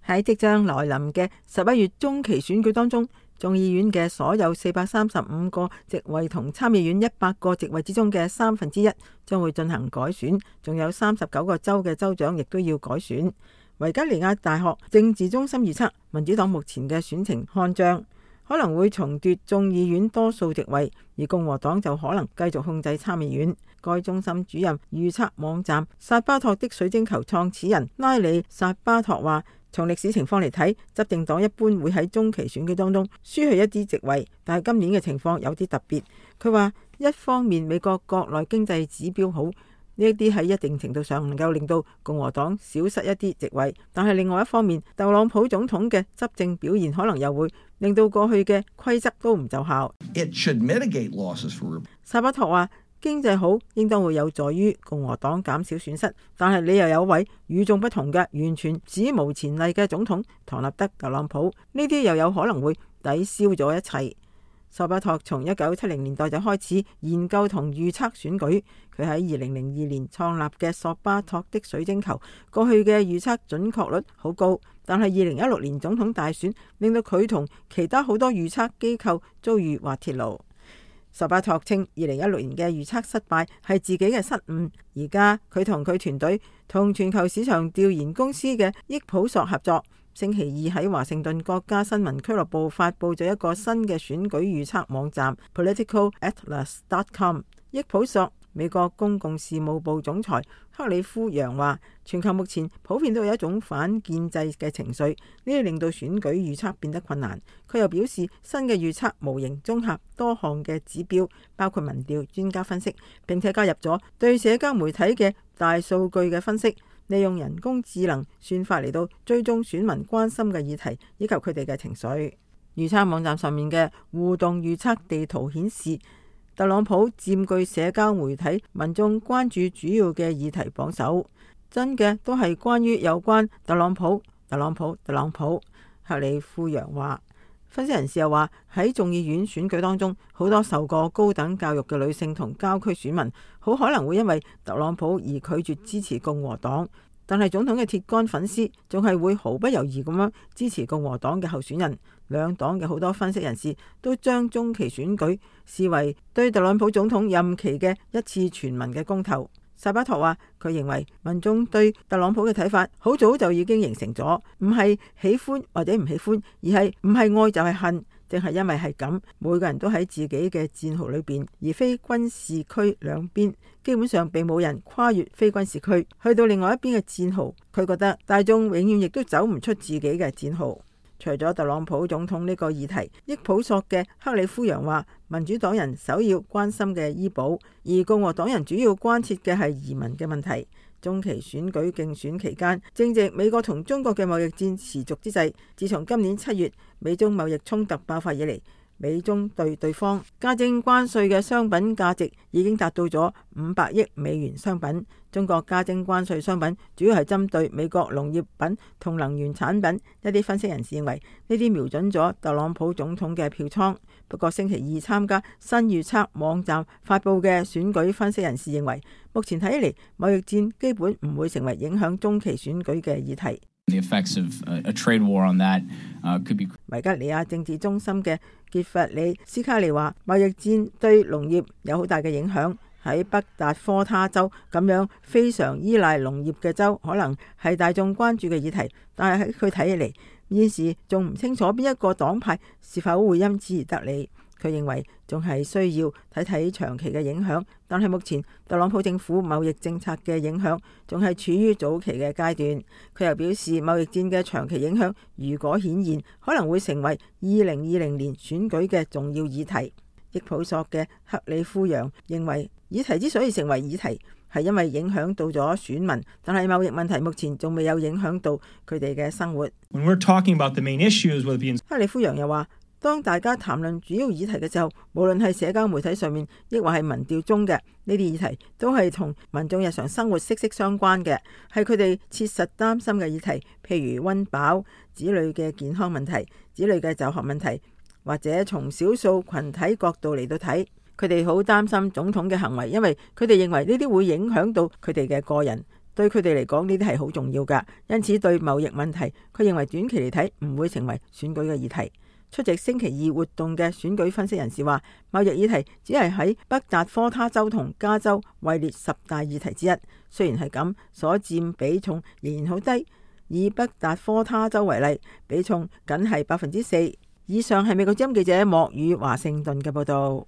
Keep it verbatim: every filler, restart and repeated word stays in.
喺即將來臨嘅十一月中期選舉當中，眾議院嘅所有四百三十五個席位同參議院一百個席位之中嘅三分之一將會進行改選，仲有三十九個州嘅州長亦都要改選。維吉尼亞大學政治中心預測，民主黨目前嘅選情看漲，可能會重奪眾議院多數席位，而共和黨就可能繼續控制參議院。該中心主任預測網站薩巴托的水晶球創始人拉里薩巴托話，從歷史情況嚟睇，執政黨一般會喺中期選舉當中輸去一啲席位，但係今年嘅情況有啲特別。佢話一方面美國國內經濟指標好，呢一啲喺一定程度上能夠令到共和黨少失一啲席位，但係另外一方面，特朗普總統嘅執政表現可能又會令到過去嘅規則都唔奏效。 It should mitigate losses for... 薩巴托話經濟好應當會有助於共和黨減少損失，但係你又有位與眾不同嘅完全史無前例嘅總統唐納德特朗普，呢啲又有可能會抵消咗一切。薩巴托從一九七零年代就開始研究同預測選舉，佢喺二零零二年創立嘅索巴托的水晶球，過去嘅預測準確率好高，但係二零一六年總統大選令到佢同其他好多預測機構遭遇滑鐵盧。薩巴托稱二零一六年嘅預測失敗係自己嘅失誤，而家佢同佢團隊同全球市場調研公司嘅益普索合作，星期二喺華盛頓國家新聞俱樂部發佈咗一個新嘅選舉預測網站 political atlas dot com。 益普索美國公共事務部總裁克里夫揚話，全球目前普遍都有一種反建制嘅情緒，呢啲令到選舉預測變得困難。佢又表示，新嘅預測模型綜合多項嘅指標，包括民調、專家分析，並且加入咗對社交媒體嘅大數據嘅分析，利用人工智能算法嚟到追蹤選民關心嘅議題以及佢哋嘅情緒。預測網站上面嘅互動預測地圖顯示，特朗普佔據社交媒體民眾關注主要嘅議題榜首，真嘅都係關於有關特朗普、特朗普、特朗普。克里夫揚話，分析人士又話，喺眾議院選舉當中，好多受過高等教育嘅女性同郊區選民，好可能會因為特朗普而拒絕支持共和黨。但係總統嘅鐵桿粉絲仲係會毫不猶豫咁樣支持共和黨嘅候選人。兩黨嘅好多分析人士都將中期選舉視為對特朗普總統任期嘅一次全民嘅公投。薩巴托話，佢認為民眾對特朗普嘅睇法好早就已經形成咗，唔係喜歡或者唔喜歡，而係唔係愛就係恨。正係因為係咁，每個人都喺自己嘅戰壕裏邊，而非軍事區兩邊基本上並冇人跨越非軍事區去到另外一邊嘅戰壕。佢覺得大眾永遠亦都走唔出自己嘅戰壕。除咗特朗普總統呢個議題，益普索嘅克里夫揚話，民主黨人首要關心嘅醫保，而共和黨人主要關切嘅係移民嘅問題。中期選舉競選期間，正值美國同中國嘅貿易戰持續之際，自從今年七月美中貿易衝突爆發以嚟，美中對對方加徵關稅嘅商品價值已經達到咗五百億美元商品。中國加徵關稅商品主要係針對美國農業品同能源產品。一啲分析人士認為，呢啲瞄準咗特朗普總統嘅票倉。不過星期二參加新預測網站發佈嘅選舉分析人士認為，目前睇起嚟貿易戰基本唔會成為影響中期選舉嘅議題。 The effects of a trade war on that could be... 維吉尼亞政治中心嘅傑弗里斯卡利話，貿易戰對農業有好大嘅影響。喺北達科他州咁樣非常依賴農業嘅州，可能係大眾關注嘅議題，但係喺佢睇起嚟，現時仲唔清楚邊一個黨派是否會因此而得利。佢認為仲係需要睇睇長期嘅影響，但係目前特朗普政府貿易政策嘅影響仲係處於早期嘅階段。佢又表示，貿易戰嘅長期影響如果顯現，可能會成為二零二零年選舉嘅重要議題。益普索嘅克里夫揚認為，議題之所以成為議題，係因為影響到咗選民，但係貿易問題目前仲未有影響到佢哋嘅生活。 When we're talking about the main issues, whether it be... 克里夫揚又話，當大家談論主要議題嘅時候，無論係社交媒體上面，抑或係民調中嘅呢啲議題，都係同民眾日常生活息息相關嘅，係佢哋切實擔心嘅議題，譬如溫飽、子女嘅健康問題、子女嘅就學問題，或者從少數群體角度嚟到睇，佢哋好擔心總統嘅行為，因為佢哋認為呢啲會影響到佢哋嘅個人。 對佢哋嚟講呢啲係好重要㗎。因此對貿易問題，佢認為短期嚟睇唔會成為選舉嘅議題。出席星期二活動嘅選舉分析人士話，貿易議題只係喺北達科他州同加州位列十大議題之一。雖然係咁，所佔比重仍然好低。以北達科他州為例，比重僅係百分之四。以上係美國之音記者莫宇華盛頓嘅報道。